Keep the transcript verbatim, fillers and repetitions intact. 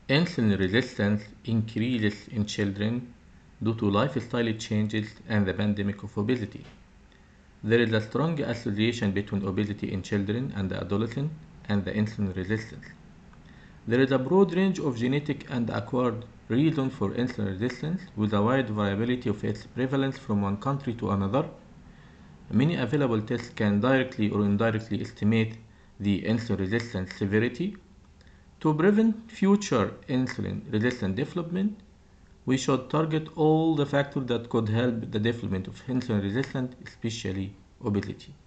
Insulin resistance increases in children due to lifestyle changes and the pandemic of obesity. There is a strong association between obesity in children and adolescents and the insulin resistance. There is a broad range of genetic and acquired reasons for insulin resistance, with a wide variability of its prevalence from one country to another. Many available tests can directly or indirectly estimate the insulin resistance severity. To prevent future insulin resistant development, we should target all the factors that could help the development of insulin resistance, especially obesity.